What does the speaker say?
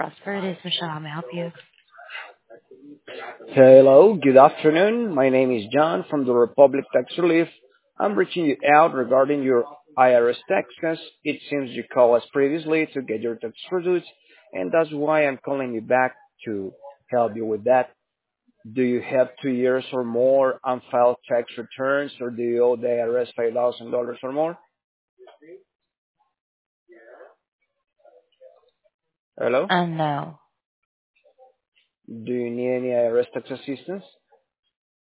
Prosper. This is Michelle. How may I help you? Hello, good afternoon. My name is John from the Republic Tax Relief. I'm reaching you out regarding your IRS taxes. It seems you called us previously to get your tax produced, and that's why I'm calling you back to help you with that. Do you have 2 years or more unfiled tax returns, or do you owe the IRS $5,000 or more? Hello? No. Do you need any IRS tax assistance?